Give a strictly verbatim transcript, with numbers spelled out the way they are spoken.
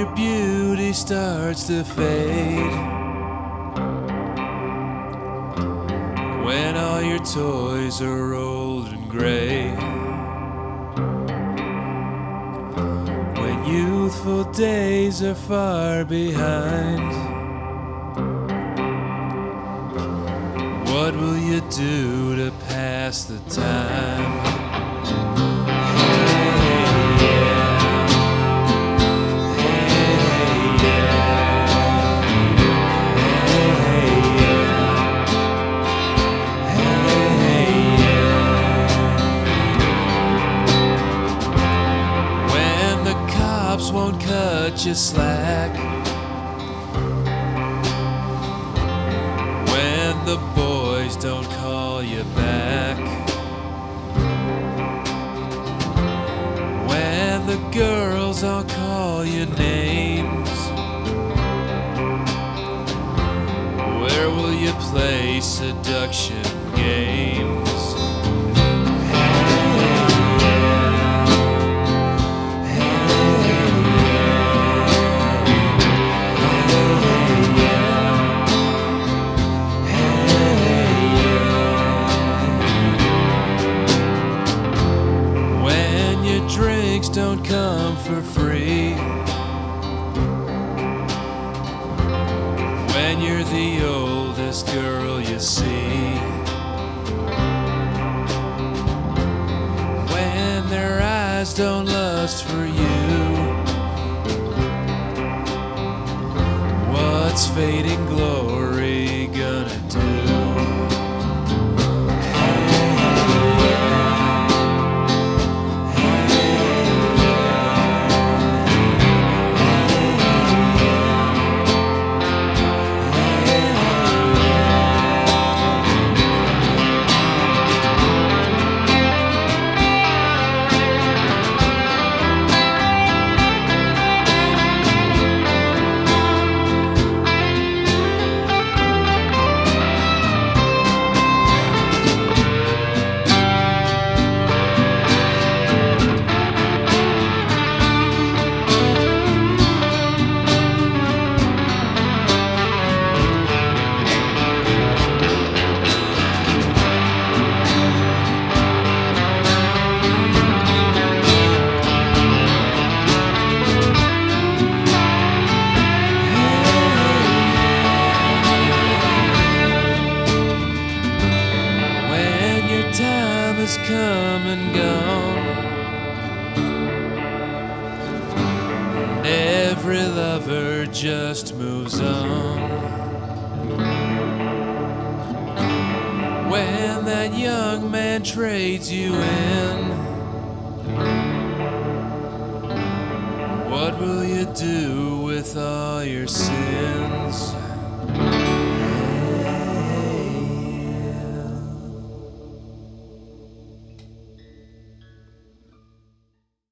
your beauty starts to fade, when all your toys are old and gray, when youthful days are far behind, what will you do to pass the time? Won't cut you slack, when the boys don't call you back, when the girls all call you names, where will you play seduction games? Drinks don't come for free, when you're the oldest girl you see, when their eyes don't lust for you, what's fading glory gonna do? Time has come and gone, and every lover just moves on, when that young man trades you in, what will you do with all your sins?